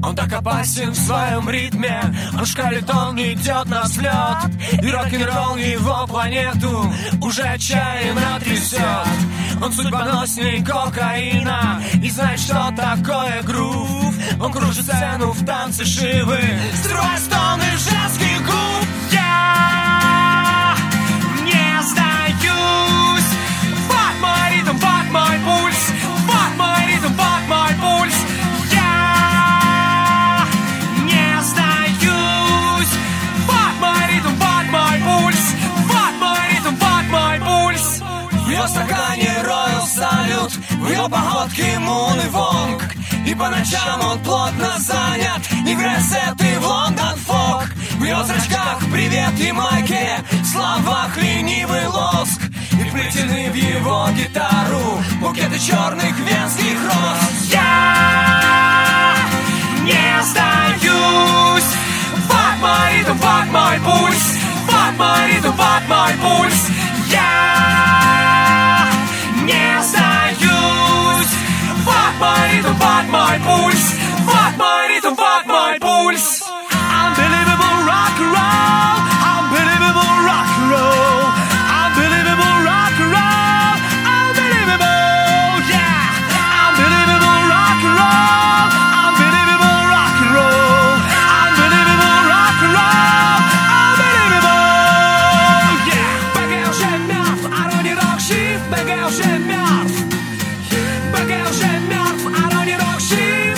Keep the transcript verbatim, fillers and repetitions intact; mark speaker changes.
Speaker 1: Он так опасен в своем ритме, он шкалит, он идет на взлет, и рок-н-ролл его планету уже отчаянно трясет. Он судьбоносней кокаина и знает, что такое грув. Он кружит сцену в танце Шивы, строя стоны женских губ. Я не сдаюсь. Вот мой ритм, вот мой пульс. Вот мой ритм, вот мой пульс. Я не сдаюсь. Вот мой ритм, вот мой пульс. Вот мой ритм, вот мой пульс. В его стакане Royal Salute, в его походке Мун и Вонг. И по ночам он плотно занят, играя сеты в Лондон Фок. В его зрачках привет и майке, в словах ленивый лоск. И вплетены в его гитару букеты черных венских роз. Я не сдаюсь. Вот мой ритм, вот мой пульс. Вот мой ритм, вот мой пульс. Я не сдаюсь. Вот мой ритм, вот мой пульс. Вот мой ритм, вот мой пульс. Unbelievable rock and roll. Unbelievable rock and roll. Unbelievable rock and roll. Unbelievable, yeah. Unbelievable rock and roll. Unbelievable rock and roll. Unbelievable rock and roll. Unbelievable, yeah. БГ уже мертв, а Ронни Рок жив. БГ уже мертв. БГ уже мертв, а Ронни Рок жив.